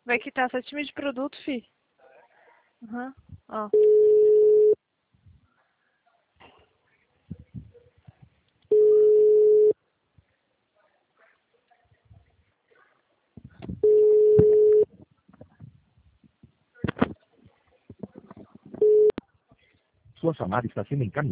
Vai quitar 7 mil de produto, fi. Aham. Ó. Sua chamada está sendo encaminhada.